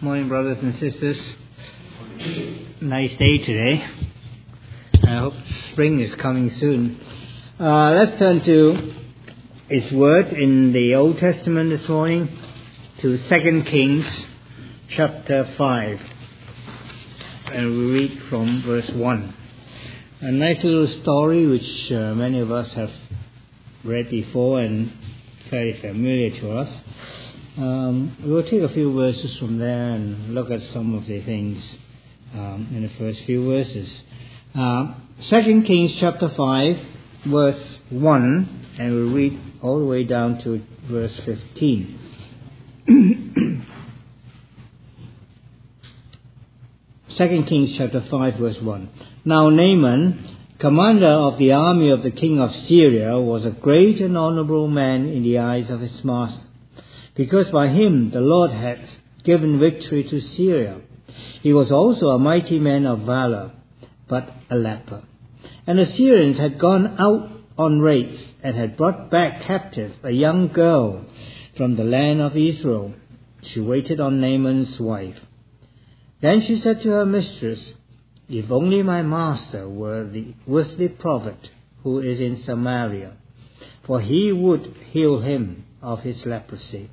Morning, brothers and sisters. Nice day today. I hope spring is coming soon. Let's turn to His Word in the Old Testament this morning, to 2 Kings chapter 5. And we read from verse 1. A nice little story which many of us have read before and very familiar to us. We'll take a few verses from there and look at some of the things in the first few verses. 2 Kings chapter 5, verse 1, and we'll read all the way down to verse 15. 2 Kings chapter 5, verse 1. Now Naaman, commander of the army of the king of Syria, was a great and honorable man in the eyes of his master, because by him the Lord had given victory to Syria. He was also a mighty man of valor, but a leper. And the Syrians had gone out on raids and had brought back captive a young girl from the land of Israel. She waited on Naaman's wife. Then she said to her mistress, "If only my master were with the prophet who is in Samaria, for he would heal him of his leprosy."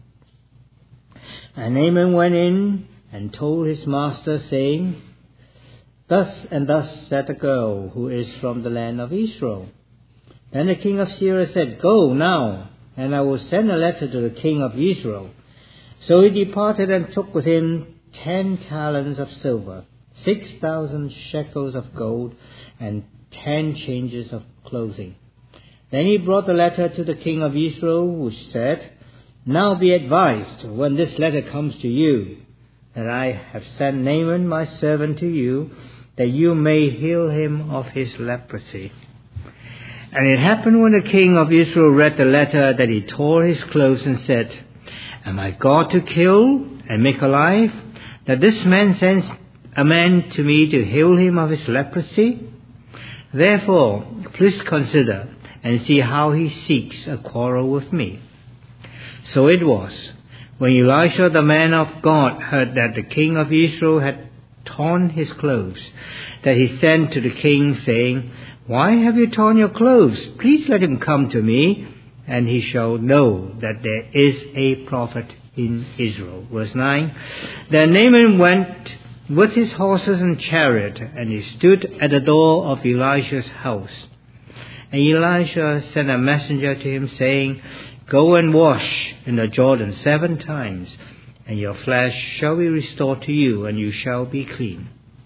And Naaman went in and told his master, saying, "Thus and thus said the girl who is from the land of Israel." Then the king of Syria said, "Go now, and I will send a letter to the king of Israel." So he departed and took with him 10 talents of silver, 6,000 shekels of gold, and 10 changes of clothing. Then he brought the letter to the king of Israel, which said, "Now be advised, when this letter comes to you, that I have sent Naaman my servant to you, that you may heal him of his leprosy." And it happened when the king of Israel read the letter that he tore his clothes and said, "Am I God to kill and make alive, that this man sends a man to me to heal him of his leprosy? Therefore, please consider and see how he seeks a quarrel with me." So it was, when Elisha the man of God heard that the king of Israel had torn his clothes, that he sent to the king, saying, "Why have you torn your clothes? Please let him come to me, and he shall know that there is a prophet in Israel." Verse 9. Then Naaman went with his horses and chariot, and he stood at the door of Elisha's house. And Elisha sent a messenger to him, saying, "Go and wash in the Jordan 7 times, and your flesh shall be restored to you, and you shall be clean."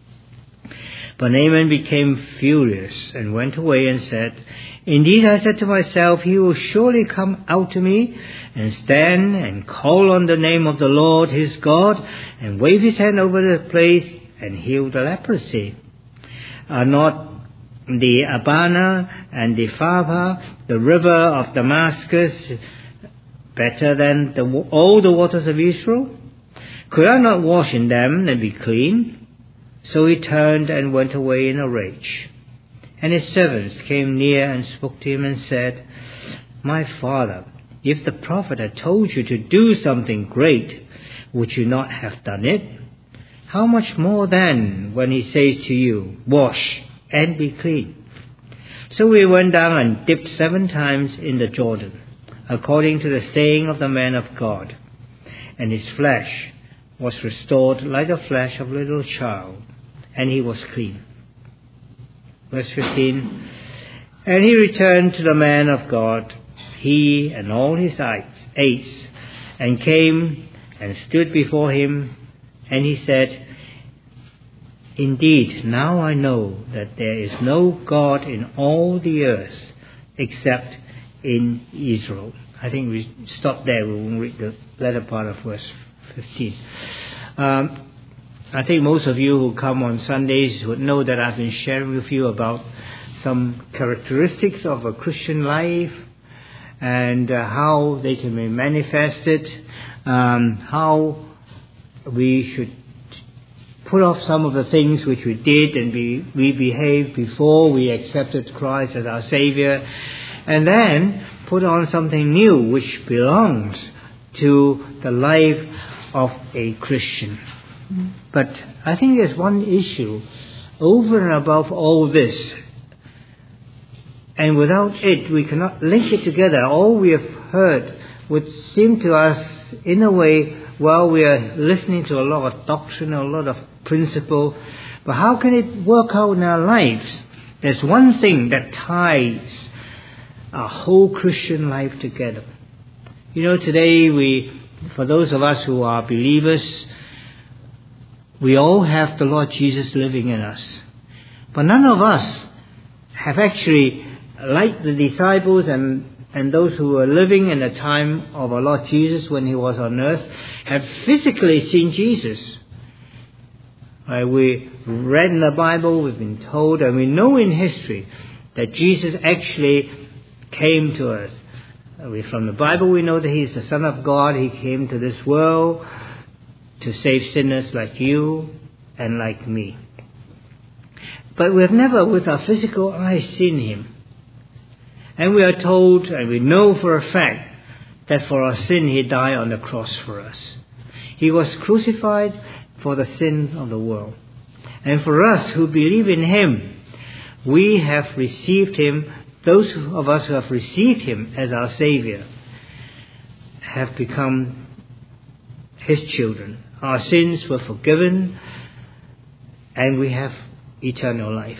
But Naaman became furious and went away and said, "Indeed, I said to myself, he will surely come out to me and stand and call on the name of the Lord his God and wave his hand over the place and heal the leprosy. Are not the Abana and the Pharpar, the river of Damascus, better than all the waters of Israel? Could I not wash in them and be clean?" So he turned and went away in a rage. And his servants came near and spoke to him and said, "My father, if the prophet had told you to do something great, would you not have done it? How much more then when he says to you, 'Wash and be clean'?" So he went down and dipped 7 times in the Jordan, according to the saying of the man of God. And his flesh was restored like the flesh of a little child, and he was clean. Verse 15. And he returned to the man of God, he and all his aides, and came and stood before him, and he said, "Indeed, now I know that there is no God in all the earth except in Israel." I think we stop there. We won't read the latter part of verse 15. I think most of you who come on Sundays would know that I've been sharing with you about some characteristics of a Christian life and how they can be manifested, how we should put off some of the things which we did and we behaved before we accepted Christ as our Savior, and then put on something new which belongs to the life of a Christian. But I think there's one issue over and above all this, and without it we cannot link it together. All we have heard would seem to us, in a way, well, we are listening to a lot of doctrine, a lot of principle, but how can it work out in our lives? There's one thing that ties our whole Christian life together. You know, today for those of us who are believers, we all have the Lord Jesus living in us. But none of us have actually, like the disciples and those who were living in the time of our Lord Jesus when He was on earth, have physically seen Jesus. We read in the Bible, we've been told, and we know in history that Jesus actually came to earth. From the Bible we know that He is the Son of God. He came to this world to save sinners like you and like me. But we have never with our physical eyes seen Him. And we are told, and we know for a fact, that for our sin He died on the cross for us. He was crucified for the sin of the world. And for us who believe in Him, we have received Him. Those of us who have received Him as our Savior have become His children. Our sins were forgiven, and we have eternal life.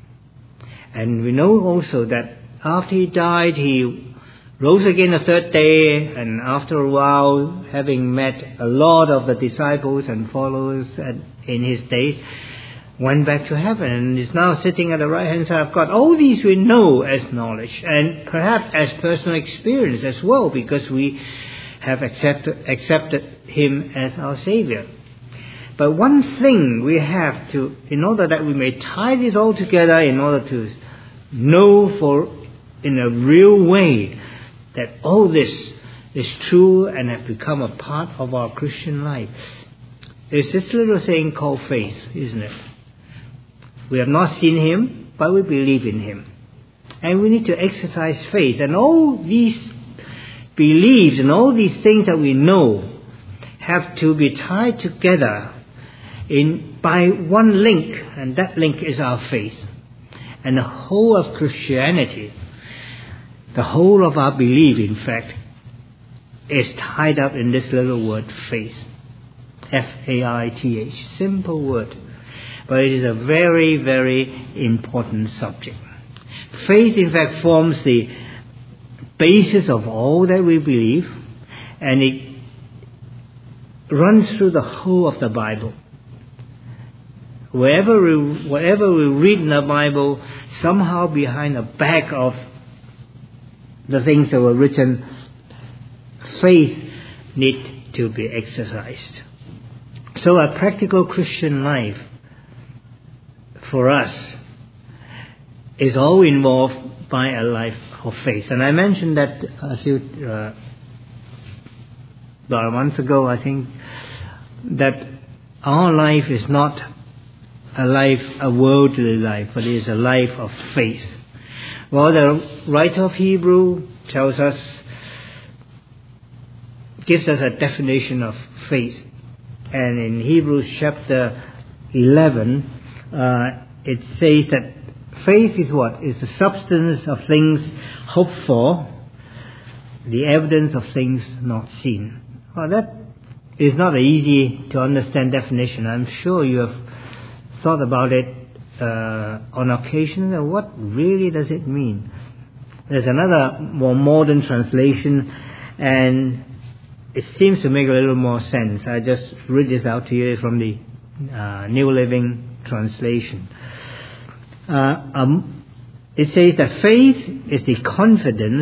And we know also that after He died, He rose again the third day, and after a while, having met a lot of the disciples and followers in His days, went back to heaven and is now sitting at the right hand side of God. All these we know as knowledge, and perhaps as personal experience as well, because we have accepted Him as our Savior. But one thing we have to, in order that we may tie this all together, in order to know in a real way that all this is true and have become a part of our Christian life, is this little saying called faith, isn't it? We have not seen Him, but we believe in Him. And we need to exercise faith. And all these beliefs and all these things that we know have to be tied together by one link, and that link is our faith. And the whole of Christianity, the whole of our belief, in fact, is tied up in this little word, faith. F-A-I-T-H. Simple word. But it is a very, very important subject. Faith, in fact, forms the basis of all that we believe, and it runs through the whole of the Bible. Whatever we read in the Bible, somehow behind the back of the things that were written, faith needs to be exercised. So a practical Christian life for us is all involved by a life of faith. And I mentioned that about a month ago, I think, that our life is not a worldly life, but it is a life of faith. Well, the writer of Hebrew gives us a definition of faith. And in Hebrews chapter 11, it says that faith is what? Is the substance of things hoped for, the evidence of things not seen. Well, that is not an easy to understand definition. I'm sure you have thought about it on occasion. And what really does it mean? There's another more modern translation, and it seems to make a little more sense. I just read this out to you from the New Living Translation. It says that faith is the confidence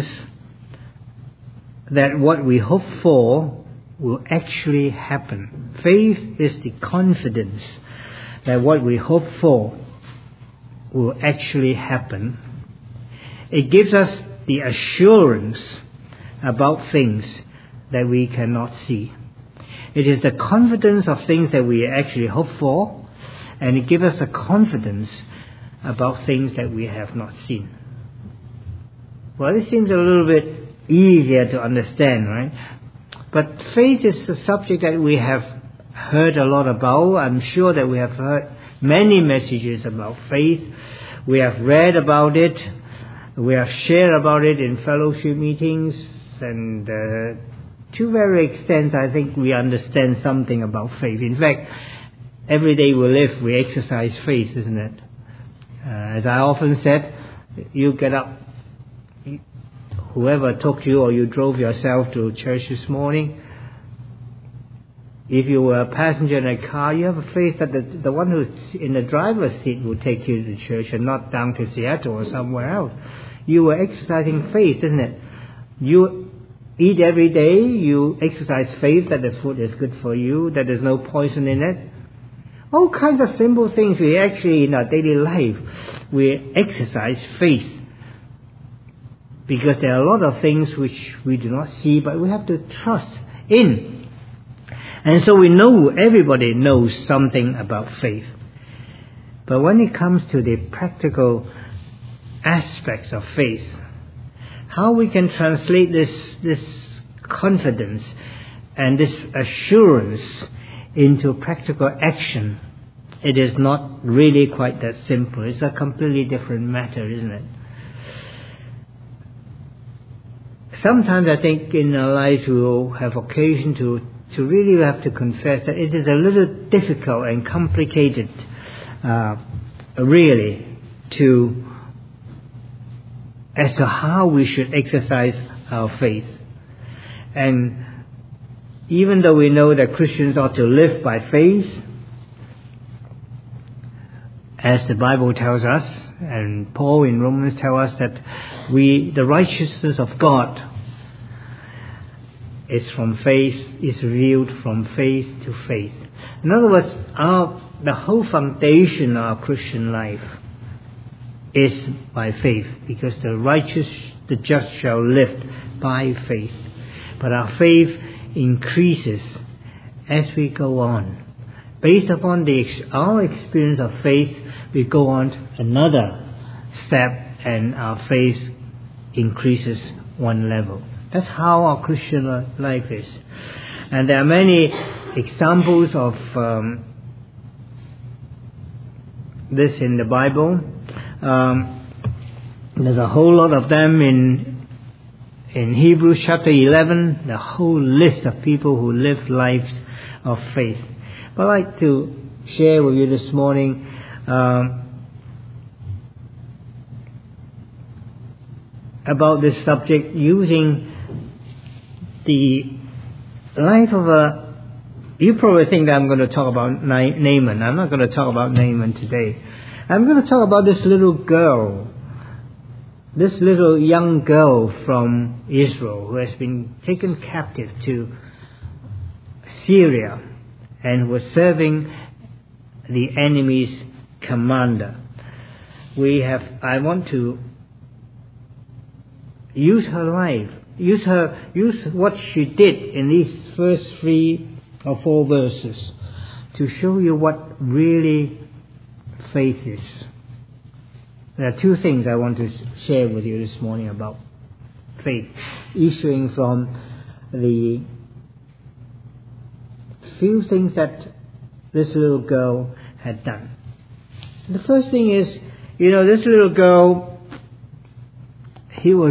that what we hope for will actually happen. Faith is the confidence that what we hope for will actually happen. It gives us the assurance about things that we cannot see. It is the confidence of things that we actually hope for, and it gives us the confidence about things that we have not seen. Well, this seems a little bit easier to understand, right? But faith is a subject that we have heard a lot about. I'm sure that we have heard many messages about faith. We have read about it. We have shared about it in fellowship meetings. And to very extent, I think we understand something about faith. In fact, every day we live, we exercise faith, isn't it? As I often said, you get up, whoever took you or you drove yourself to church this morning, if you were a passenger in a car, you have a faith that the one who's in the driver's seat will take you to church and not down to Seattle or somewhere else. You were exercising faith, isn't it? You eat every day, you exercise faith that the food is good for you, that there's no poison in it. All kinds of simple things we actually, in our daily life, we exercise faith. Because there are a lot of things which we do not see, but we have to trust in. And so we know, everybody knows something about faith. But when it comes to the practical aspects of faith, how we can translate this confidence and this assurance into practical action, it is not really quite that simple. It's a completely different matter, isn't it? Sometimes I think in our lives we will have occasion to really have to confess that it is a little difficult and complicated, really, as to how we should exercise our faith. And even though we know that Christians ought to live by faith, as the Bible tells us, and Paul in Romans tells us that the righteousness of God is from faith, is revealed from faith to faith. In other words, the whole foundation of our Christian life is by faith, because the righteous, the just shall live by faith. But our faith increases as we go on. Based upon our experience of faith, we go on another step and our faith increases one level. That's how our Christian life is. And there are many examples of this in the Bible. There's a whole lot of them in Hebrews chapter 11, the whole list of people who live lives of faith. But I'd like to share with you this morning about this subject using the life of you probably think that I'm going to talk about Naaman. I'm not going to talk about Naaman today. I'm going to talk about this little girl, this little young girl from Israel who has been taken captive to Syria and was serving the enemy's commander. I want to use her life, use what she did in these first 3 or 4 verses to show you what really faith is. There are 2 things I want to share with you this morning about faith, issuing from the few things that this little girl had done. The first thing is, this little girl, he was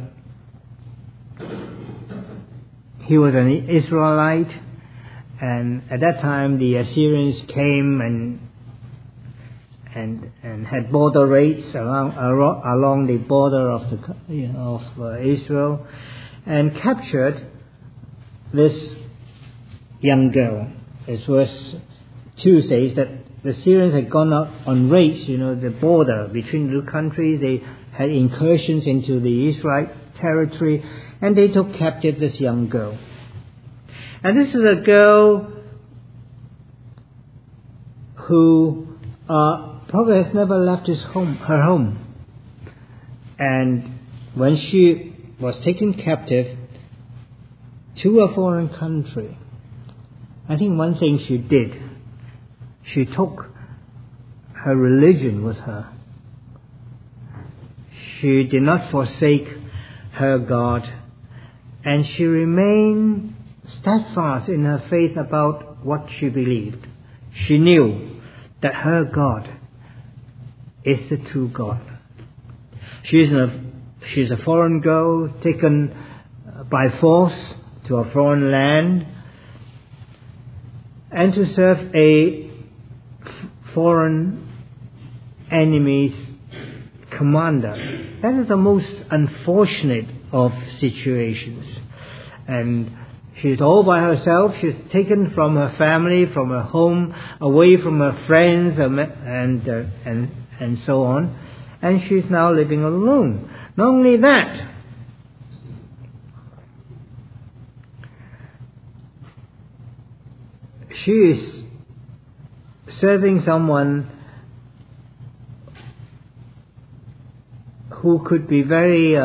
an Israelite, and at that time the Assyrians came and had border raids along the border of Israel, and captured this young girl. As verse 2 says, that the Syrians had gone out on raids, the border between the 2 countries. They had incursions into the Israelite territory, and they took captive this young girl. And this is a girl who probably has never left her home. And when she was taken captive to a foreign country, I think one thing she did, she took her religion with her. She did not forsake her God, and she remained steadfast in her faith about what she believed. She knew that her God is the true God. She's a foreign girl taken by force to a foreign land and to serve a foreign enemy's commander. That is the most unfortunate of situations. And she's all by herself. She's taken from her family, from her home, away from her friends, and so on. And she's now living alone. Not only that, she is serving someone who could be very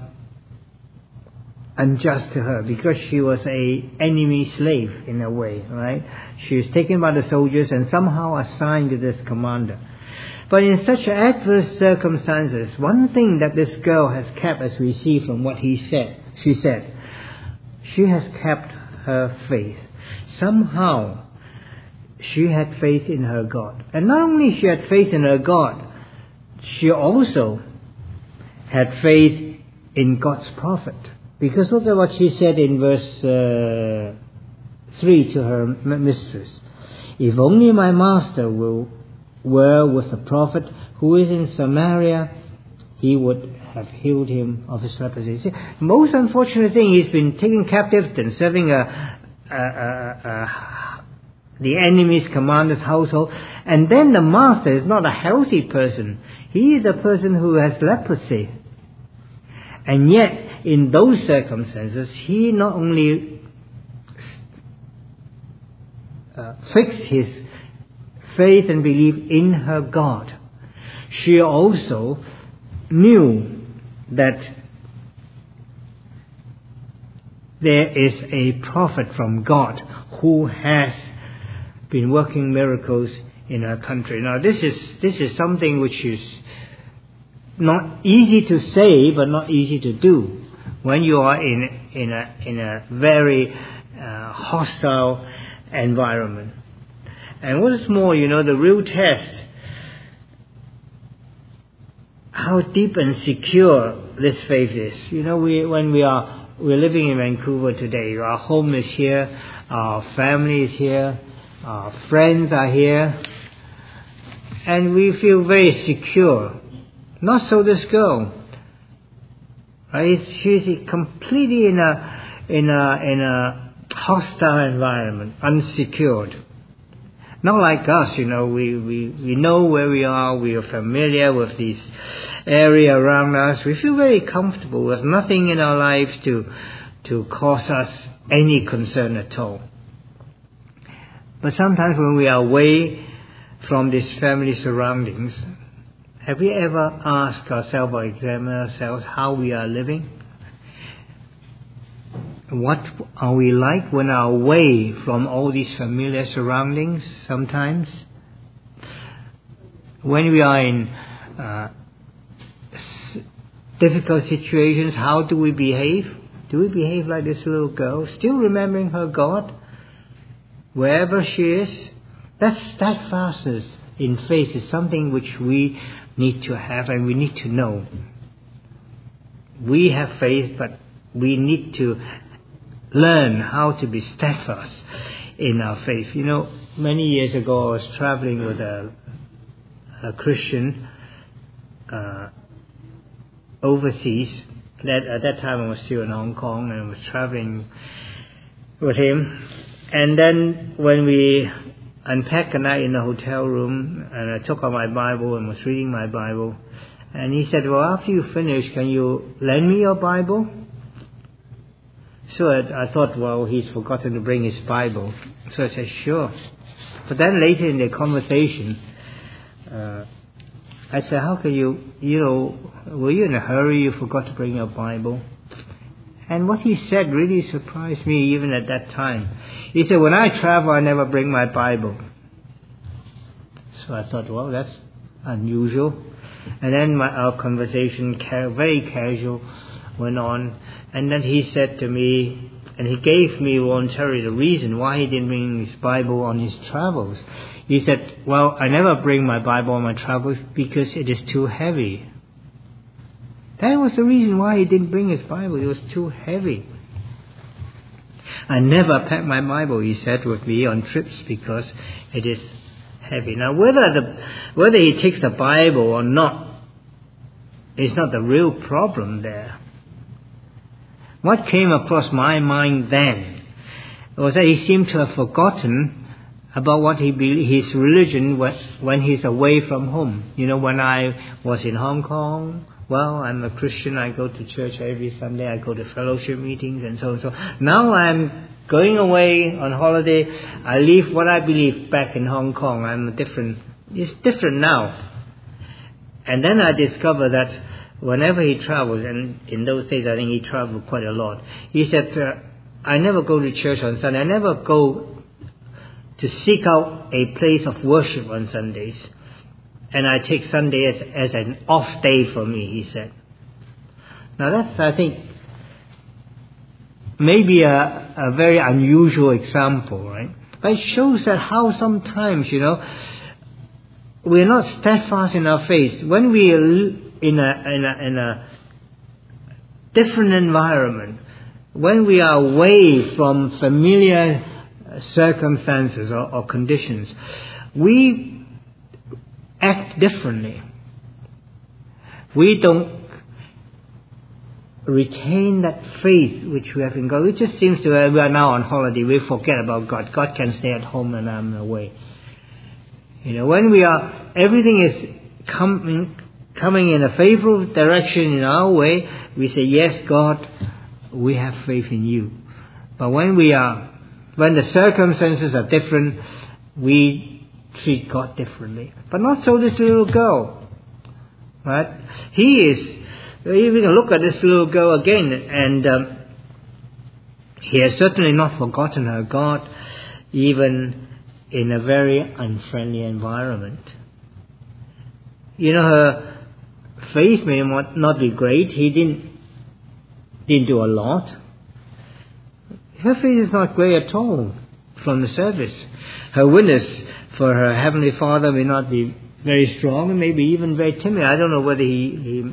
unjust to her, because she was a enemy slave in a way, right? She was taken by the soldiers and somehow assigned to this commander. But in such adverse circumstances, one thing that this girl has kept, as we see from what she said, she has kept her faith. Somehow, she had faith in her God. And not only she had faith in her God, she also had faith in God's prophet. Because look at what she said in verse 3 to her mistress. If only my master were with the prophet who is in Samaria, he would have healed him of his leprosy. See, most unfortunate thing, he's been taken captive and serving the enemy's commander's household, and then the master is not a healthy person. He is a person who has leprosy. And yet, in those circumstances, he not only fixed his faith and belief in her God, she also knew that there is a prophet from God who has been working miracles in her country. Now, this is something which is not easy to say, but not easy to do when you are in a very hostile environment. And what is more, the real test, how deep and secure this faith is. We're living in Vancouver today. Our home is here, our family is here, our friends are here, and we feel very secure. Not so this girl. Right? She's completely in a hostile environment, unsecured. Not like us, we know where we are, we are familiar with this area around us. We feel very comfortable with nothing in our lives to cause us any concern at all. But sometimes when we are away from these family surroundings, have we ever asked ourselves or examined ourselves how we are living? What are we like when we are away from all these familiar surroundings sometimes? When we are in difficult situations, how do we behave? Do we behave like this little girl, still remembering her God? Wherever she is, that steadfastness in faith is something which we need to have and we need to know. We have faith, but we need to learn how to be steadfast in our faith. Many years ago I was traveling with a Christian overseas. At that time I was still in Hong Kong, and I was traveling with him. And then when we unpacked a night in the hotel room, and I took out my Bible and was reading my Bible, and he said, well, after you finish, can you lend me your Bible? So I thought, well, he's forgotten to bring his Bible. So I said, sure. But then later in the conversation, I said, how can were you in a hurry, you forgot to bring your Bible? And what he said really surprised me even at that time. He said, when I travel, I never bring my Bible. So I thought, well, that's unusual. And then our conversation, very casual, went on. And then he said to me, And he gave me voluntarily the reason why he didn't bring his Bible on his travels. He said, well, I never bring my Bible on my travels because it is too heavy. That was the reason why he didn't bring his Bible. It was too heavy. I never pack my Bible, he said, with me on trips because it is heavy. Now, whether he takes the Bible or not is not the real problem there. What came across my mind then was that he seemed to have forgotten about what his religion was when he's away from home. You know, when I was in Hong Kong, well, I'm a Christian, I go to church every Sunday, I go to fellowship meetings and so on. So now I'm going away on holiday, I leave what I believe back in Hong Kong. It's different now. And then I discovered that whenever he travels, and in those days I think he traveled quite a lot, he said, I never go to church on Sunday, I never go to seek out a place of worship on Sundays. And I take Sunday as an off day for me, he said. Now that's, I think, maybe a very unusual example, right? But it shows that how sometimes, we're not steadfast in our faith. When we are in a different environment, when we are away from familiar circumstances or conditions, we act differently. We don't retain that faith which we have in God. It just seems to we are now on holiday, we forget about God. God can stay at home and I'm away. When everything is coming in a favorable direction in our way, we say, yes, God, we have faith in you. But when the circumstances are different, we treat God differently. But not so this little girl. Right? We can look at this little girl again, and he has certainly not forgotten her God, even in a very unfriendly environment. Her faith may not be great. He didn't do a lot. Her faith is not great at all from the surface. Her witness for her Heavenly Father may not be very strong, and maybe even very timid. I don't know whether he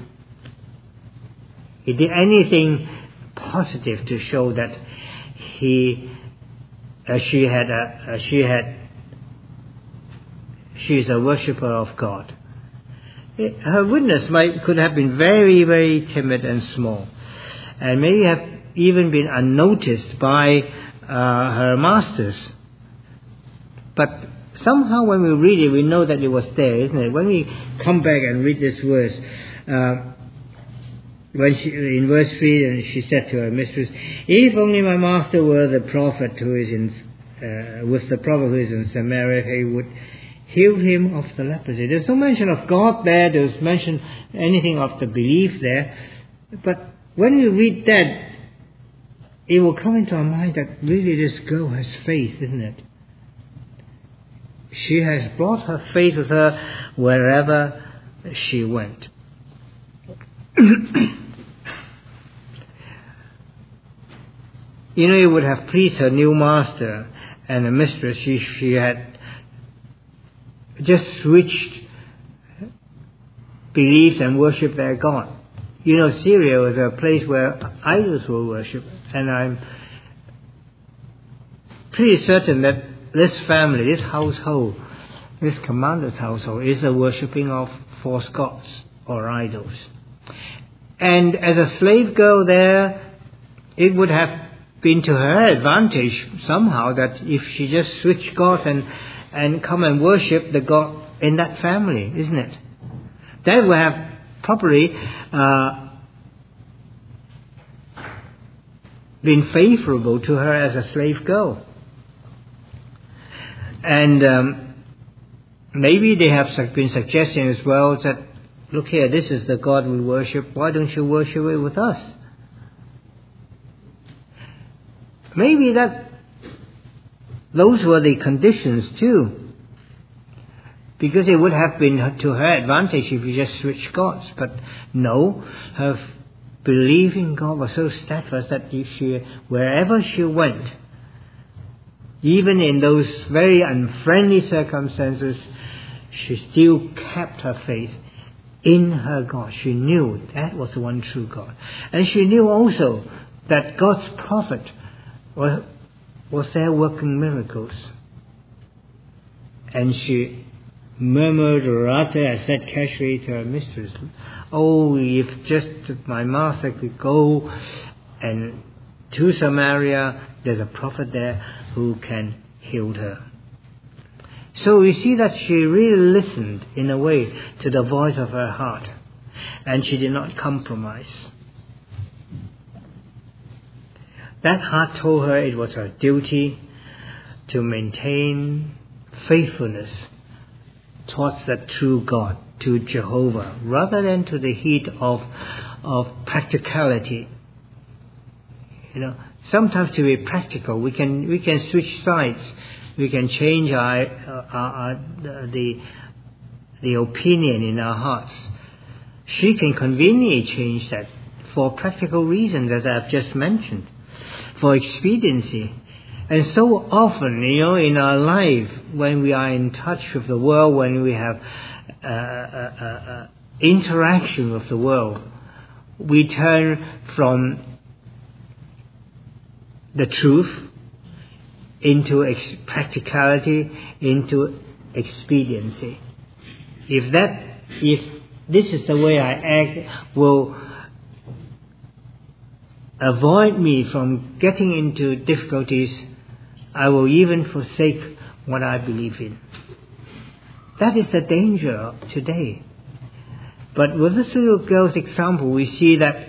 did anything positive to show that she is a worshipper of God. Her witness could have been very, very timid and small, and maybe have even been unnoticed by her masters. But somehow when we read it, we know that it was there, isn't it? When we come back and read this verse, in verse 3, and she said to her mistress, if only my master were the prophet who is with the prophet who is in Samaria, he would heal him of the leprosy. There's no mention of God there. There's mention anything of the belief there. But when we read that, it will come into our mind that really this girl has faith, isn't it? She has brought her faith with her wherever she went. It would have pleased her new master and the mistress. She had just switched beliefs and worshipped their God. Syria was a place where idols were worshipped, and I'm pretty certain that this family, this household, this commander's household is a worshipping of false gods or idols. And as a slave girl there, it would have been to her advantage somehow that if she just switched God and come and worship the God in that family, isn't it? That would have probably been favorable to her as a slave girl. And maybe they have been suggesting as well that, look here, this is the God we worship. Why don't you worship it with us? Maybe those were the conditions too. Because it would have been to her advantage if you just switched gods. But no, her belief in God was so steadfast that wherever she went, even in those very unfriendly circumstances, she still kept her faith in her God. She knew that was the one true God. And she knew also that God's prophet was there working miracles. And she murmured, or rather said casually to her mistress, "Oh, if just my master could go and to Samaria, there's a prophet there who can heal her." So we see that she really listened in a way to the voice of her heart, and she did not compromise. That heart told her it was her duty to maintain faithfulness towards the true God, to Jehovah, rather than to the heat of practicality. Sometimes to be practical, we can switch sides. We can change the opinion in our hearts. She can conveniently change that for practical reasons, as I have just mentioned, for expediency. And so often, in our life, when we are in touch with the world, when we have interaction with the world, we turn from the truth into practicality, into expediency. If this is the way I act, will avoid me from getting into difficulties, I will even forsake what I believe in. That is the danger today. But with this little girl's example, we see that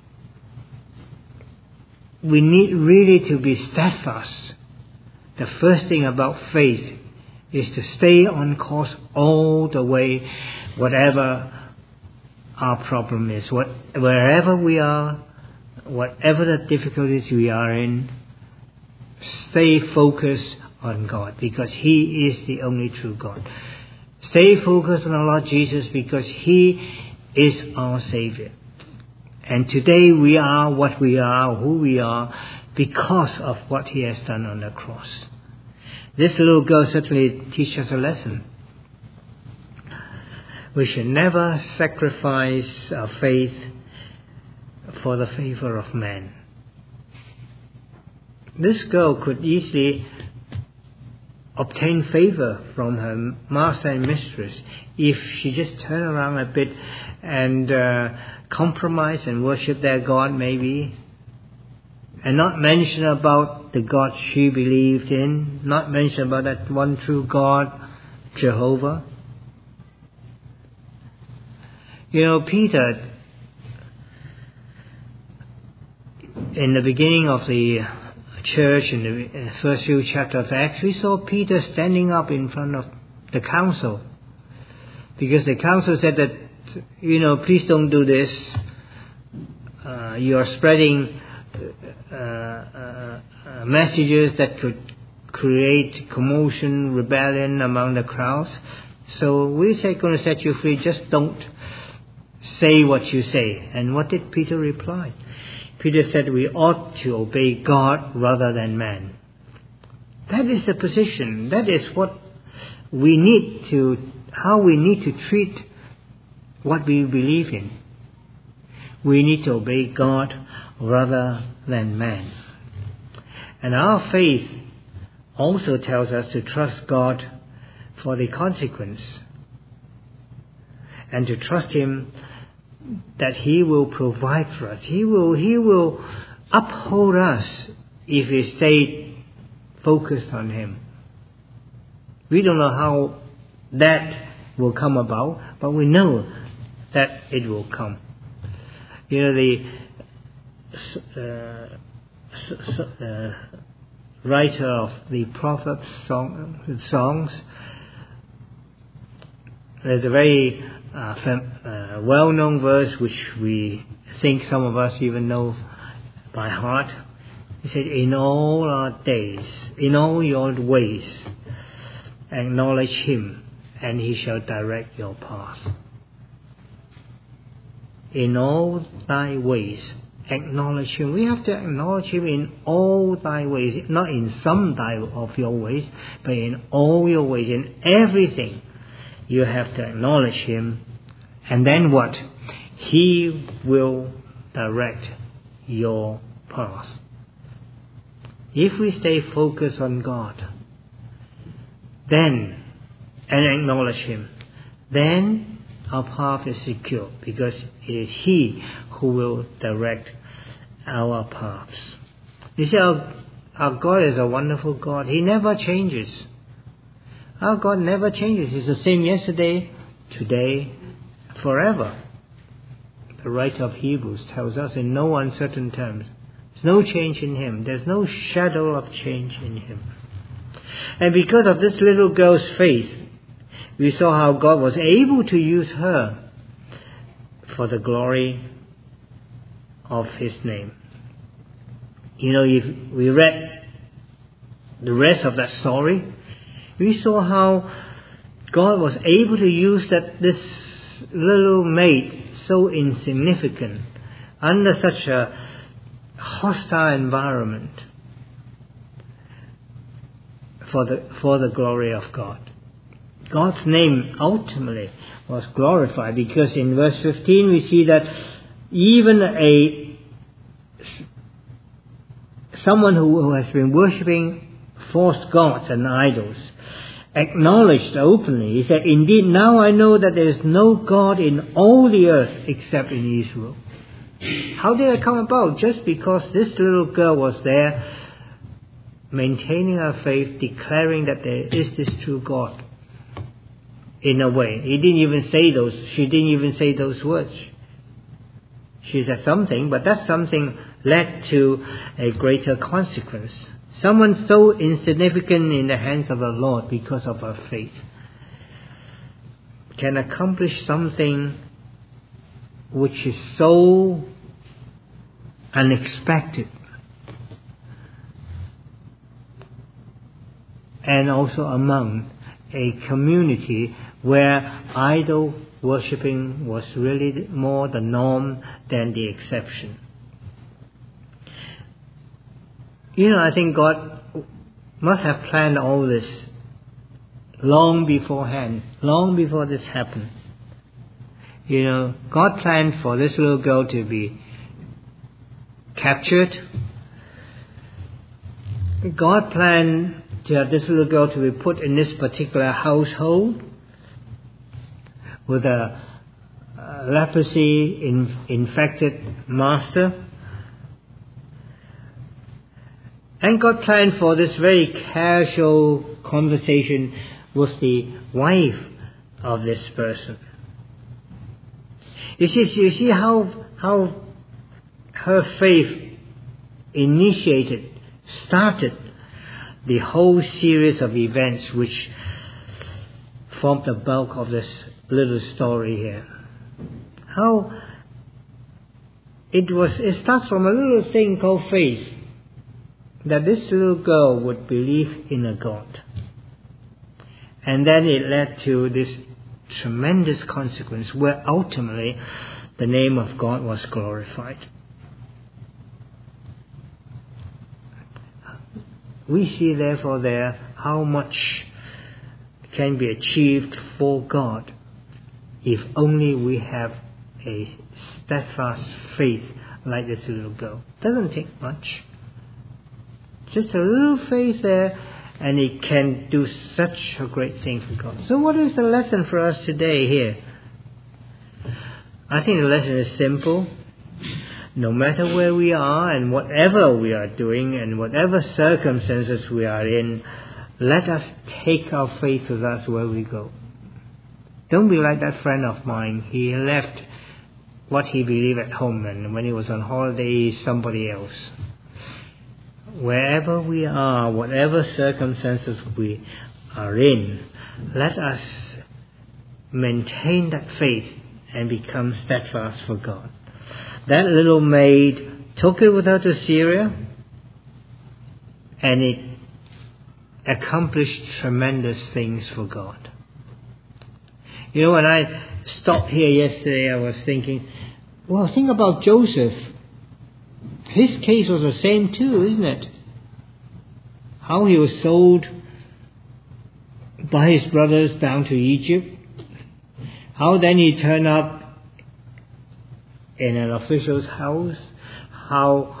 we need really to be steadfast. The first thing about faith is to stay on course all the way, whatever our problem is, wherever we are, whatever the difficulties we are in, stay focused on God, because He is the only true God. Stay focused on our Lord Jesus, because He is our Savior. And today we are what we are, who we are, because of what He has done on the cross. This little girl certainly teaches us a lesson. We should never sacrifice our faith for the favor of man. This girl could easily obtain favor from her master and mistress if she just turned around a bit and compromise and worship their God, maybe, and not mention about the God she believed in, not mention about that one true God, Jehovah. Peter, in the beginning of the church, in the first few chapters of Acts, we saw Peter standing up in front of the council, because the council said that, please don't do this. You are spreading messages that could create commotion, rebellion among the crowds. So we're going to set you free. Just don't say what you say. And what did Peter reply? Peter said we ought to obey God rather than man. That is the position. That is what we need to, how we need to treat what we believe in. We need to obey God rather than man. And our faith also tells us to trust God for the consequence, and to trust Him that He will provide for us. He will uphold us if we stay focused on Him. We don't know how that will come about, but we know that it will come. The writer of the Proverbs songs, there's a very well-known verse which we think some of us even know by heart. He said, "In all our days, in all your ways, acknowledge Him, and He shall direct your path." in all thy ways. Acknowledge Him. We have to acknowledge Him in all thy ways, not in some of your ways, but in all your ways, in everything. You have to acknowledge Him. And then what? He will direct your path. If we stay focused on God, then, and acknowledge Him, then our path is secure, because it is He who will direct our paths. You see, our God is a wonderful God. He never changes. Our God never changes. He's the same yesterday, today, forever. The writer of Hebrews tells us in no uncertain terms. There's no change in Him. There's no shadow of change in Him. And because of this little girl's faith, we saw how God was able to use her for the glory of His name. You know, if we read the rest of that story, we saw how God was able to use this little maid, so insignificant, under such a hostile environment, for the glory of God. God's name ultimately was glorified, because in verse 15 we see that even someone who has been worshipping false gods and idols acknowledged openly. He said, "Indeed, now I know that there is no God in all the earth except in Israel." How did it come about? Just because this little girl was there, maintaining her faith, declaring that there is this true God. In a way, she didn't even say those words. She said something, but that something led to a greater consequence. Someone so insignificant in the hands of the Lord, because of her faith, can accomplish something which is so unexpected, and also among a community where idol worshipping was really more the norm than the exception. You know, I think God must have planned all this long beforehand, long before this happened. You know, God planned for this little girl to be captured. God planned to have this little girl to be put in this particular household with a leprosy infected master. And God planned for this very casual conversation with the wife of this person. You see how her faith started the whole series of events which formed the bulk of this little story here. How it starts from a little thing called faith, that this little girl would believe in a God. And then it led to this tremendous consequence where ultimately the name of God was glorified. We see therefore there how much can be achieved for God if only we have a steadfast faith like this little girl. Doesn't take much. Just a little faith there, and it can do such a great thing for God. So what is the lesson for us today here? I think the lesson is simple. No matter where we are and whatever we are doing and whatever circumstances we are in, let us take our faith with us where we go. Don't be like that friend of mine. He left what he believed at home, and when he was on holiday, somebody else. Wherever we are, whatever circumstances we are in, let us maintain that faith and become steadfast for God. That little maid took it with her to Syria, and it accomplished tremendous things for God. You know, when I stopped here yesterday, I was thinking, Well, think about Joseph. His case was the same too, isn't it? How he was sold by his brothers down to Egypt. How then he turned up in an official's house. How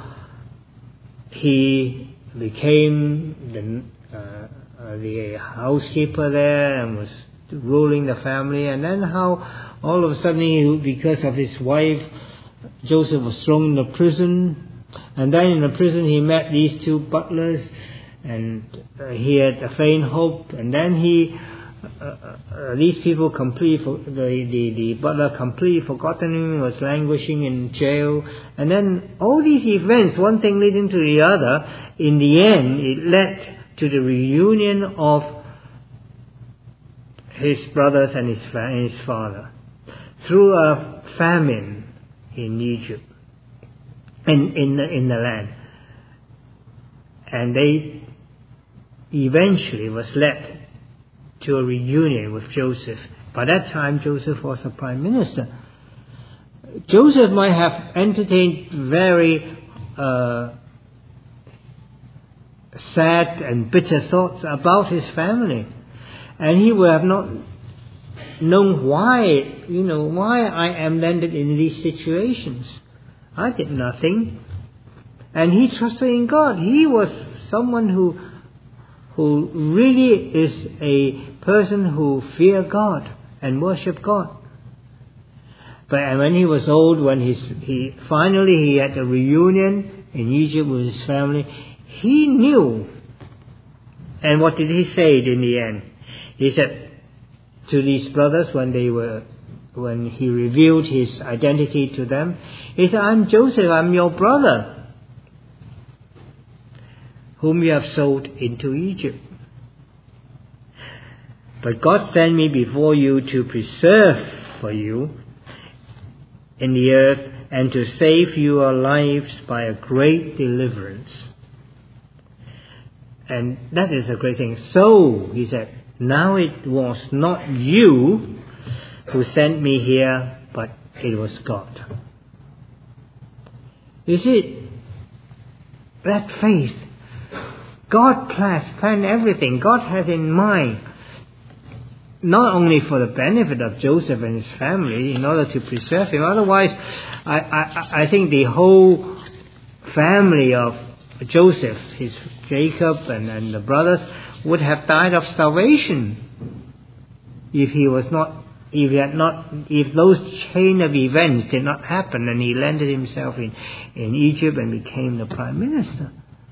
he became the housekeeper there and was ruling the family. And then how all of a sudden, because of his wife, Joseph was thrown into prison. And then in the prison he met these two butlers, and he had a faint hope. And then these people the butler completely forgotten him, was languishing in jail. And then all these events, one thing leading to the other, in the end it led to the reunion of his brothers and his father through a famine in Egypt, in the land. And they eventually was led to a reunion with Joseph. By that time, Joseph was a prime minister. Joseph might have entertained very sad and bitter thoughts about his family, and he would have not known why I am landed in these situations. I did nothing, and he trusted in God. He was someone who really is a person who feared God and worshiped God. But when he was old, when he finally had a reunion in Egypt with his family, he knew. And what did he say in the end? He said to these brothers when he revealed his identity to them, he said, "I'm Joseph, I'm your brother, whom you have sold into Egypt. But God sent me before you to preserve for you in the earth and to save your lives by a great deliverance." And that is a great thing. So, he said, now it was not you who sent me here, but it was God. You see, that faith, God planned everything. God has in mind, not only for the benefit of Joseph and his family, in order to preserve him. Otherwise, I think the whole family of Joseph, Jacob and the brothers, would have died of starvation if those chain of events did not happen and he landed himself in Egypt and became the prime minister.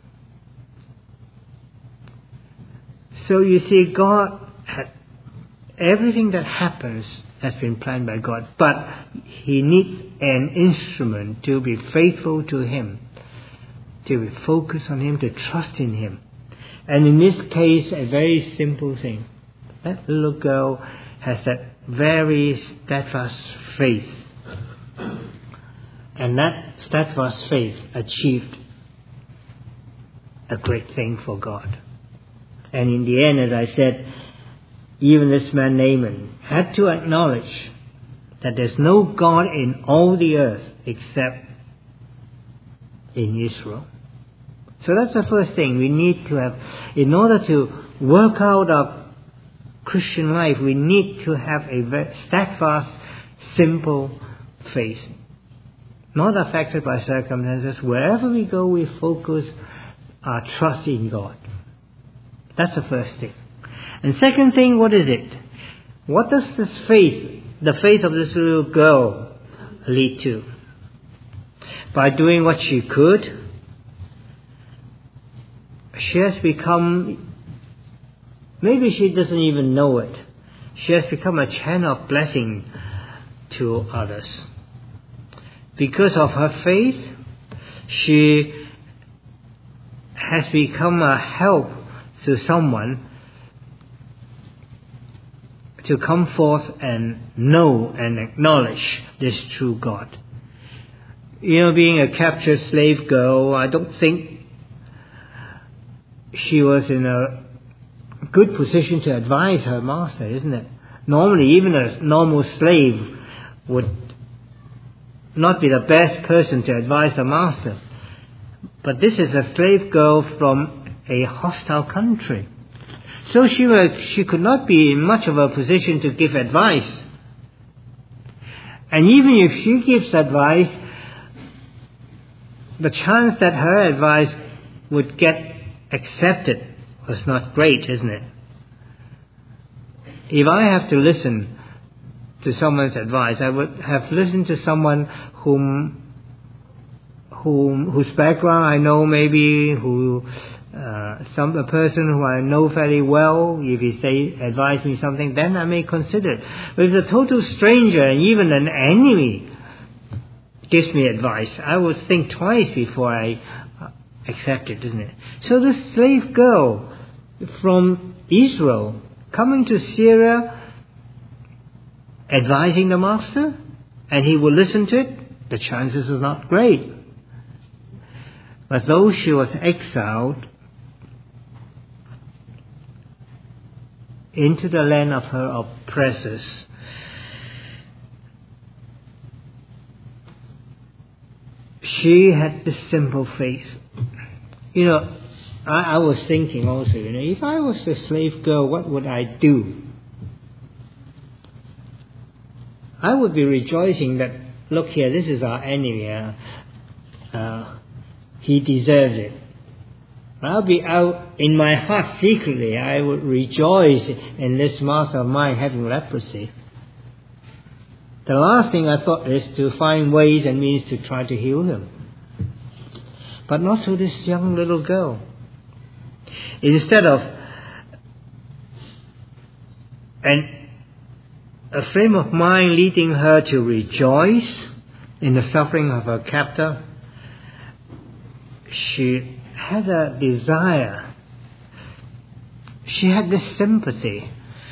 So you see, God had everything that happens has been planned by God, but he needs an instrument to be faithful to him, to be focused on him, to trust in him. And in this case, a very simple thing. That little girl has that very steadfast faith. And that steadfast faith achieved a great thing for God. And in the end, as I said, even this man Naaman had to acknowledge that there's no God in all the earth except in Israel. So that's the first thing we need to have. In order to work out our Christian life, we need to have a very steadfast, simple faith. Not affected by circumstances. Wherever we go, we focus our trust in God. That's the first thing. And second thing, what is it? What does this faith, the faith of this little girl, lead to? By doing what she could, she has become, maybe she doesn't even know it, she has become a channel of blessing to others. Because of her faith, she has become a help to someone to come forth and know and acknowledge this true God. Being a captured slave girl, I don't think she was in a good position to advise her master, isn't it? Normally, even a normal slave would not be the best person to advise the master. But this is a slave girl from a hostile country. So she could not be in much of a position to give advice. And even if she gives advice, the chance that her advice would get accepted was not great, isn't it? If I have to listen to someone's advice, I would have listened to someone whose background I know, maybe a person who I know fairly well. If he advise me something, then I may consider it. But if a total stranger and even an enemy gives me advice, I would think twice before I accept it, isn't it? So this slave girl from Israel coming to Syria, advising the master, and he will listen to it, the chances are not great. But though she was exiled into the land of her oppressors, she had this simple faith. I was thinking also, if I was a slave girl, what would I do? I would be rejoicing that, look here, this is our enemy. He deserves it. I'll be out in my heart secretly. I would rejoice in this master of mine having leprosy. The last thing I thought is to find ways and means to try to heal him. But not to this young little girl. Instead of a frame of mind leading her to rejoice in the suffering of her captor, she had a desire. She had this sympathy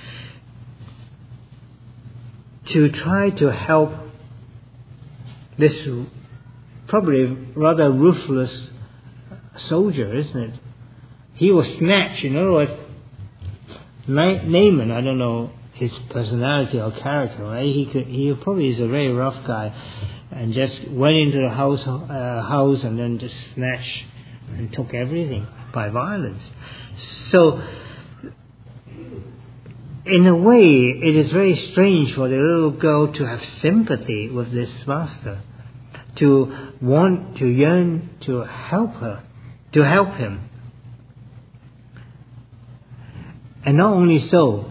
to try to help this probably rather ruthless soldier, isn't it? He was snatched, Naaman, I don't know his personality or character, right? He probably is a very rough guy, and just went into the house and then just snatched and took everything by violence. So, in a way, it is very strange for the little girl to have sympathy with this master, to yearn to help her, to help him. And not only so,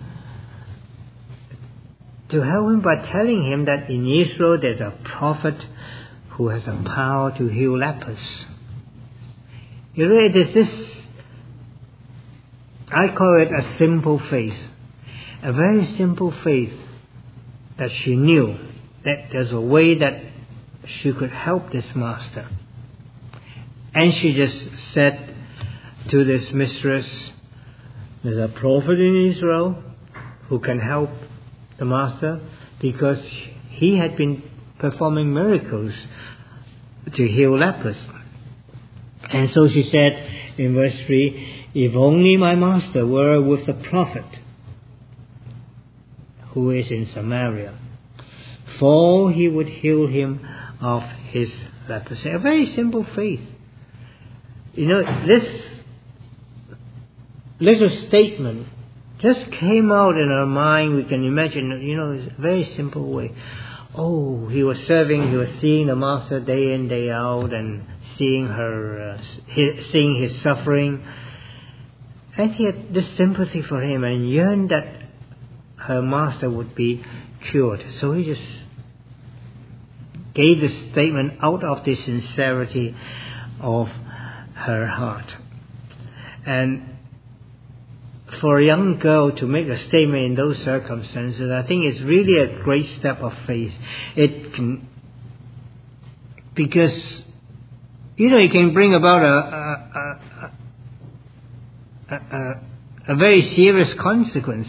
to help him by telling him that in Israel there's a prophet who has the power to heal lepers. It is this, I call it a simple faith. A very simple faith that she knew that there's a way that she could help this master. And she just said to this mistress, there's a prophet in Israel who can help the master, because he had been performing miracles to heal lepers. And so she said in verse 3, if only my master were with the prophet who is in Samaria, for he would heal him of his leprosy. A very simple faith. This little statement just came out in our mind. We can imagine, it's a very simple way. Oh, he was seeing the master day in, day out, and seeing seeing his suffering. And he had this sympathy for him and yearned that her master would be cured. So he just gave this statement out of the sincerity of her heart. And for a young girl to make a statement in those circumstances, I think it's really a great step of faith. It can, because it can bring about a very serious consequence.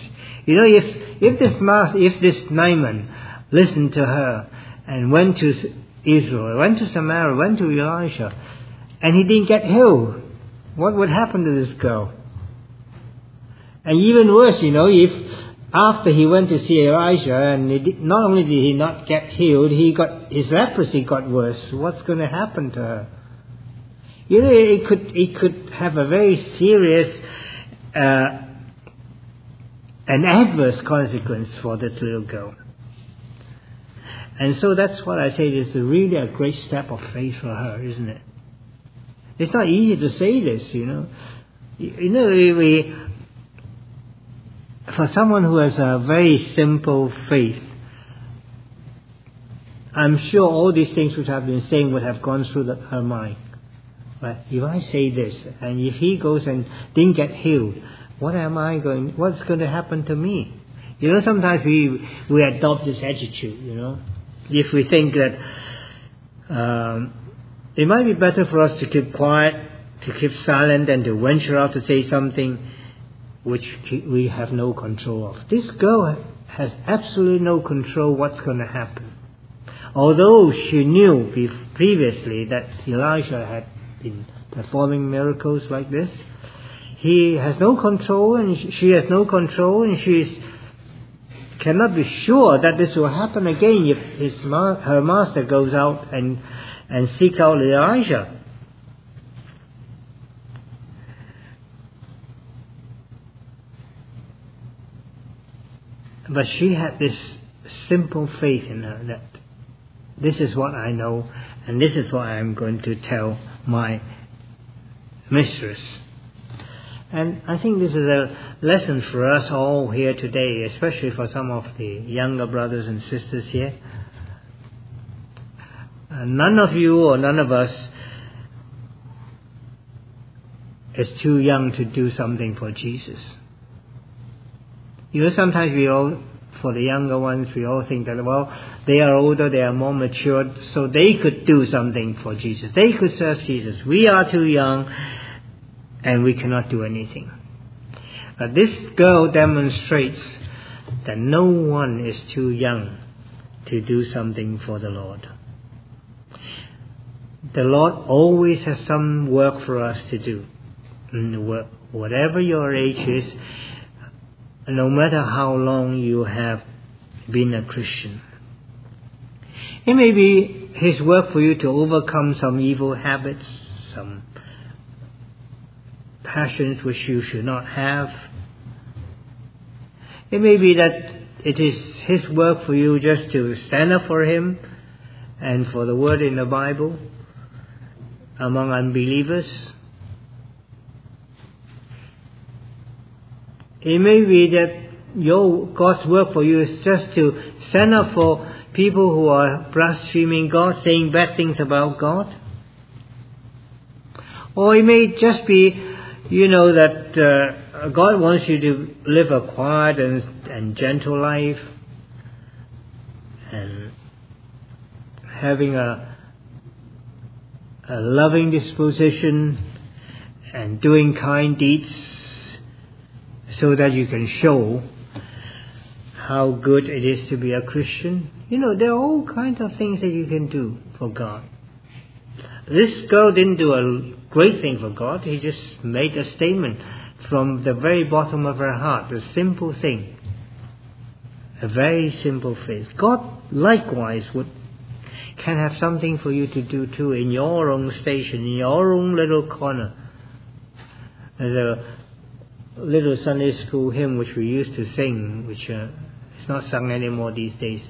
If this Naaman listened to her and went to Israel, went to Samaria, went to Elisha, and he didn't get healed, what would happen to this girl? And even worse, if after he went to see Elijah, and not only did he not get healed, his leprosy got worse. What's going to happen to her? You know, it could have a very serious and adverse consequence for this little girl. And so that's what I say, it's really a great step of faith for her, isn't it? It's not easy to say this, you know. You know, for someone who has a very simple faith, I'm sure all these things which I've been saying would have gone through her mind. Right? If I say this, and if he goes and didn't get healed, what's going to happen to me? You know, sometimes we adopt this attitude, you know. If we think that it might be better for us to keep quiet, to keep silent, than to venture out to say something which we have no control of. This girl has absolutely no control what's going to happen. Although she knew previously that Elijah had been performing miracles like this, he has no control, and she has no control, and she cannot be sure that this will happen again if her master goes out and seek out Elijah. But she had this simple faith in her that this is what I know, and this is what I'm going to tell my mistress. And I think this is a lesson for us all here today, especially for some of the younger brothers and sisters here. None of you or none of us is too young to do something for Jesus. You know, sometimes for the younger ones, we all think that, well, they are older, they are more matured, so they could do something for Jesus. They could serve Jesus. We are too young, and we cannot do anything. But this girl demonstrates that no one is too young to do something for the Lord. The Lord always has some work for us to do. Whatever your age is, no matter how long you have been a Christian. It may be His work for you to overcome some evil habits, some passions which you should not have. It may be that it is His work for you just to stand up for Him and for the word in the Bible among unbelievers. It may be that God's work for you is just to stand up for people who are blaspheming God, saying bad things about God. Or it may just be, that God wants you to live a quiet and gentle life, and having a loving disposition and doing kind deeds, so that you can show how good it is to be a Christian. There are all kinds of things that you can do for God. This girl didn't do a great thing for God. He just made a statement from the very bottom of her heart, a simple thing, a very simple faith. God likewise can have something for you to do too in your own station, in your own little corner. There's a little Sunday school hymn which we used to sing, which is not sung anymore these days.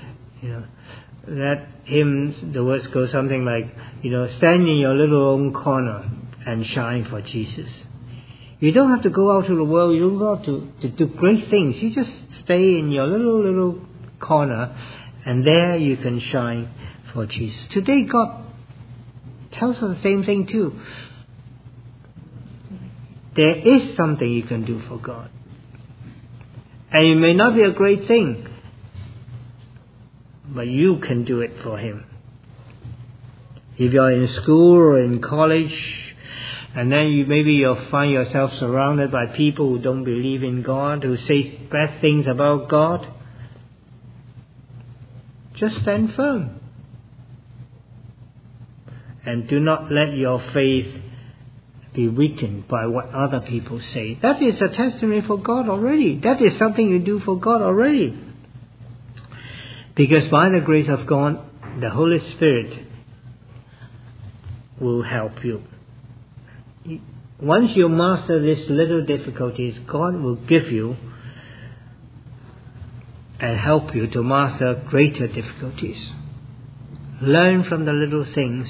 That hymn, the words go something like, stand in your little own corner and shine for Jesus. You don't have to go out to the world. You don't go out to do great things. You just stay in your little corner, and there you can shine for Jesus. Today God tells us the same thing too. There is something you can do for God. And it may not be a great thing, but you can do it for Him. If you're in school or in college, and then maybe you'll find yourself surrounded by people who don't believe in God, who say bad things about God, just stand firm. And do not let your faith be weakened by what other people say. That is a testimony for God already. That is something you do for God already. Because by the grace of God, the Holy Spirit will help you. Once you master these little difficulties, God will give you and help you to master greater difficulties. Learn from the little things,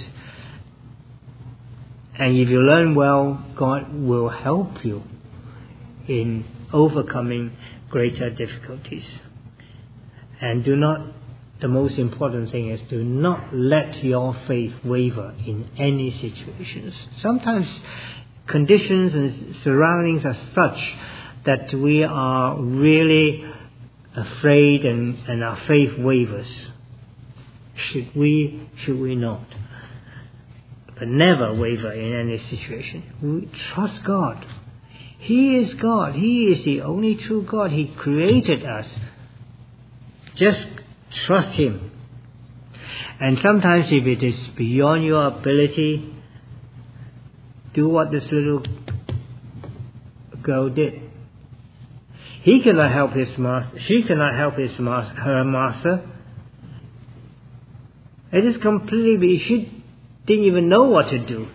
and if you learn well, God will help you in overcoming greater difficulties. And the most important thing is do not let your faith waver in any situations. Sometimes conditions and surroundings are such that we are really afraid and our faith wavers. Should we not? But never waver in any situation. We trust God. He is God. He is the only true God. He created us. Just trust Him. And sometimes if it is beyond your ability, do what this little girl did. He cannot help his master. She cannot help her master. It is completely, she didn't even know what to do.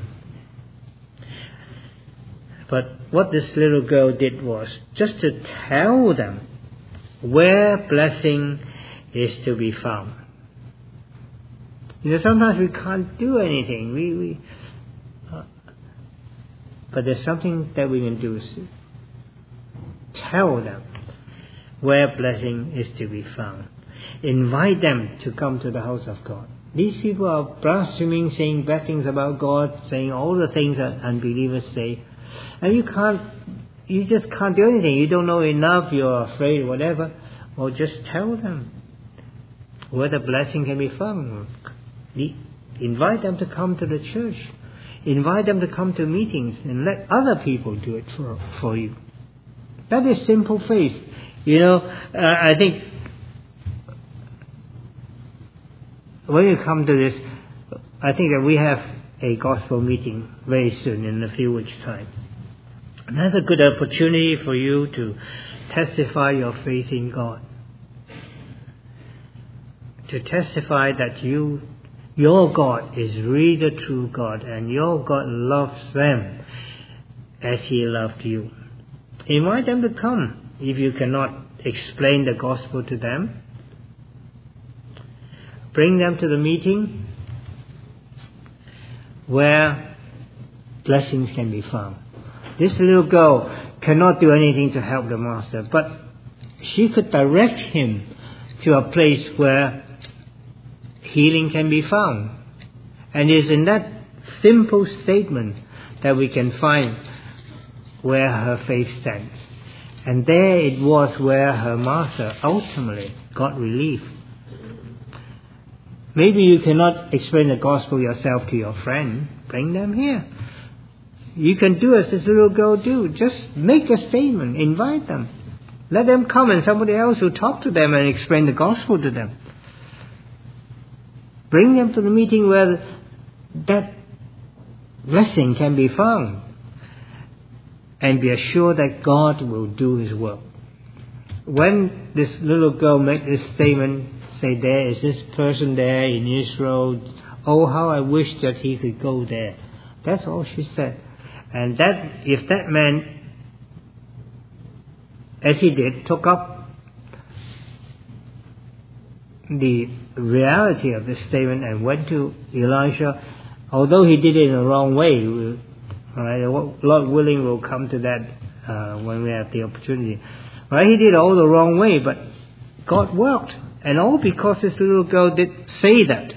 But what this little girl did was just to tell them where blessing is to be found. Sometimes we can't do anything. But there's something that we can do. Is tell them where blessing is to be found. Invite them to come to the house of God. These people are blaspheming, saying bad things about God, saying all the things that unbelievers say. And you just can't do anything. You don't know enough, you're afraid, whatever. Or just tell them where the blessing can be found. Invite them to come to the church. Invite them to come to meetings and let other people do it for you. That is simple faith. I think when you come to this, I think that we have a gospel meeting very soon, in a few weeks' time. And that's a good opportunity for you to testify your faith in God. To testify that your God is really the true God, and your God loves them as He loved you. Invite them to come. If you cannot explain the gospel to them, bring them to the meeting where blessings can be found. This little girl cannot do anything to help the master, but she could direct him to a place where healing can be found. And it is in that simple statement that we can find where her faith stands. And there it was where her master ultimately got relief. Maybe you cannot explain the gospel yourself to your friend. Bring them here. You can do as this little girl do. Just make a statement. Invite them. Let them come, and somebody else will talk to them and explain the gospel to them. Bring them to the meeting where that blessing can be found. And be assured that God will do His work. When this little girl made this statement, say, there is this person there in Israel. Oh, how I wish that he could go there. That's all she said. And that, if that man, as he did, took up the reality of this statement and went to Elisha, although he did it in the wrong way, right? Lord willing, we'll come to that when we have the opportunity. Right? He did all the wrong way, but God worked. And all because this little girl did say that.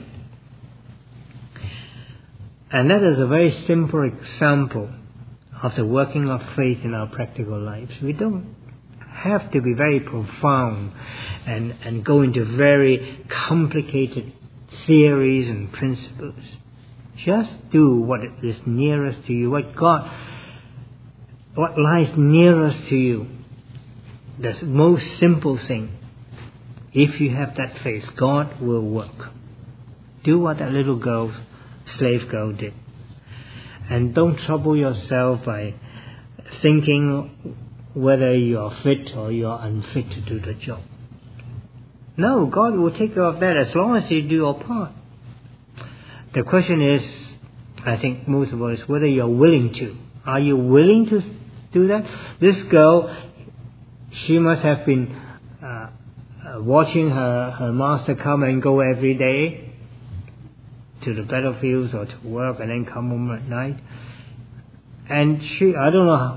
And that is a very simple example of the working of faith in our practical lives. We don't have to be very profound and go into very complicated theories and principles. Just do what is nearest to you, what lies nearest to you. The most simple thing. If you have that faith, God will work. Do what that little slave girl did. And don't trouble yourself by thinking whether you are fit or you are unfit to do the job. No, God will take care of that as long as you do your part. The question is, I think most of all, is whether you are willing to. Are you willing to do that? This girl, she must have been watching her master come and go every day to the battlefields or to work and then come home at night. And I don't know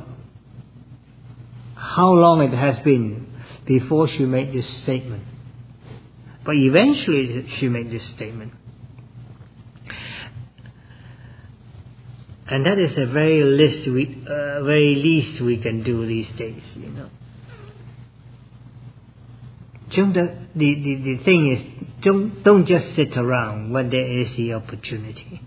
how long it has been before she made this statement. But eventually she made this statement. And that is the very least we can do these days, you know. The thing is, don't just sit around when there is the opportunity.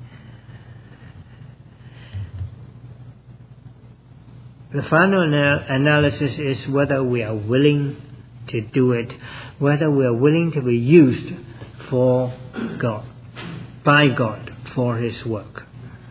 The final analysis is whether we are willing to do it, whether we are willing to be used for God, by God, for His work.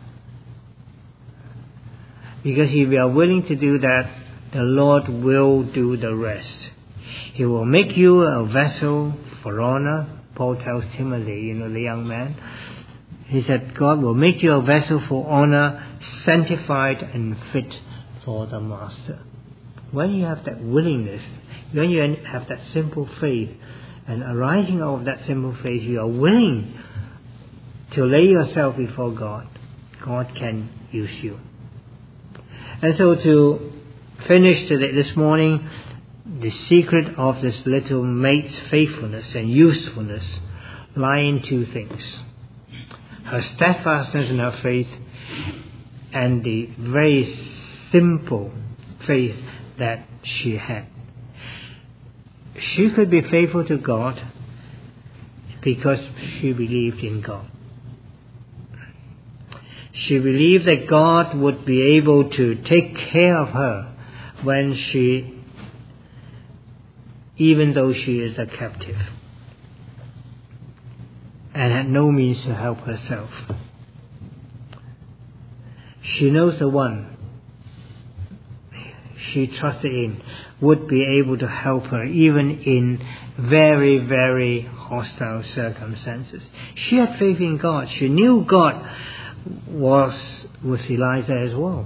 Because if we are willing to do that, the Lord will do the rest. He will make you a vessel for honor. Paul tells Timothy, the young man, he said, God will make you a vessel for honor, sanctified and fit for the Master. When you have that willingness, when you have that simple faith, and arising out of that simple faith, you are willing to lay yourself before God, God can use you. And so to finish this morning, the secret of this little maid's faithfulness and usefulness lie in two things: her steadfastness in her faith and the very simple faith that she had. She could be faithful to God because she believed in God. She believed that God would be able to take care of her when even though she is a captive and had no means to help herself. She knows the one she trusted in would be able to help her even in very, very hostile circumstances. She had faith in God. She knew God was with Elijah as well.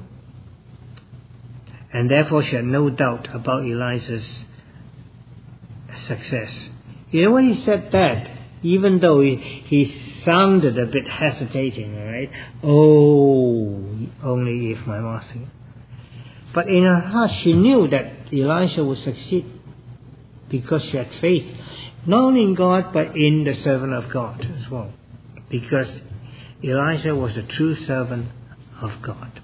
And therefore she had no doubt about Elijah's success. When he said that, even though he sounded a bit hesitating, right? Oh, only if my master. But in her heart she knew that Elisha would succeed because she had faith, not only in God but in the servant of God as well. Because Elijah was a true servant of God.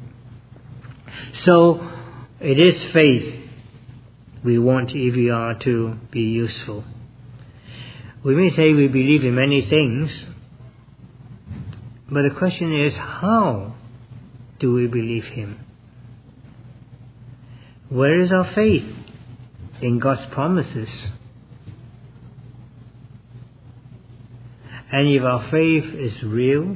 So it is faith we want if we are to be useful. We may say we believe in many things, but the question is, how do we believe Him? Where is our faith? In God's promises. And if our faith is real,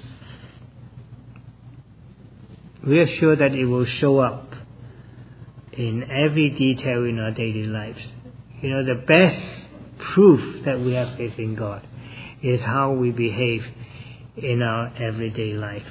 we are sure that it will show up in every detail in our daily lives. The best proof that we have faith in God is how we behave in our everyday life.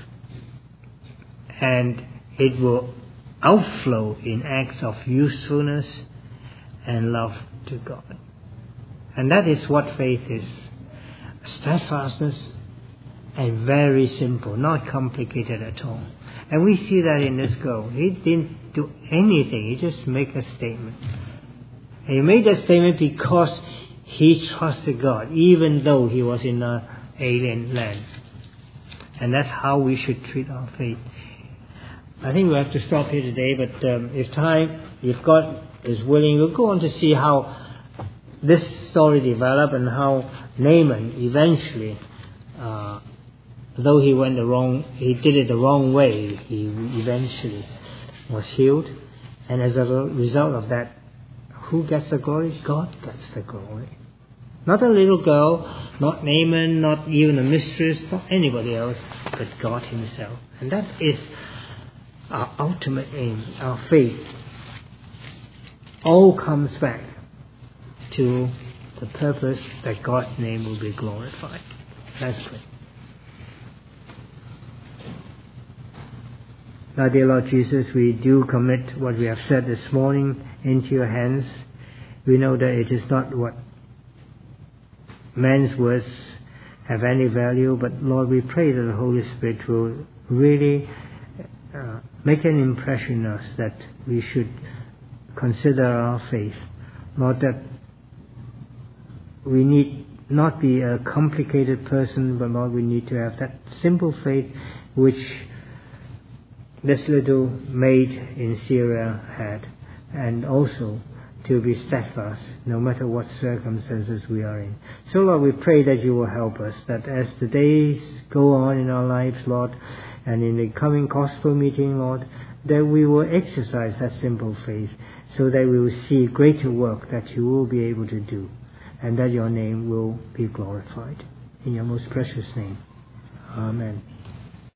And it will outflow in acts of usefulness and love to God. And that is what faith is. Steadfastness and very simple, not complicated at all. And we see that in this girl. He didn't do anything. He just made a statement. And he made that statement because he trusted God, even though he was in an alien land. And that's how we should treat our faith. I think we have to stop here today, but if God is willing, we'll go on to see how this story developed and how Naaman eventually, though he did it the wrong way, he eventually was healed. And as a result of that, who gets the glory? God gets the glory. Not a little girl, not Naaman, not even a mistress, not anybody else, but God himself. And that is our ultimate aim, our faith. All comes back to the purpose that God's name will be glorified. Let's pray. Now, dear Lord Jesus, we do commit what we have said this morning into your hands. We know that it is not what man's words have any value, but Lord, we pray that the Holy Spirit will really make an impression on us that we should consider our faith. Lord, that we need not be a complicated person, but Lord, we need to have that simple faith which this little maid in Syria had, and also to be steadfast no matter what circumstances we are in. So Lord, we pray that you will help us, that as the days go on in our lives, Lord, and in the coming gospel meeting, Lord, that we will exercise that simple faith so that we will see greater work that you will be able to do, and that your name will be glorified. In your most precious name. Amen.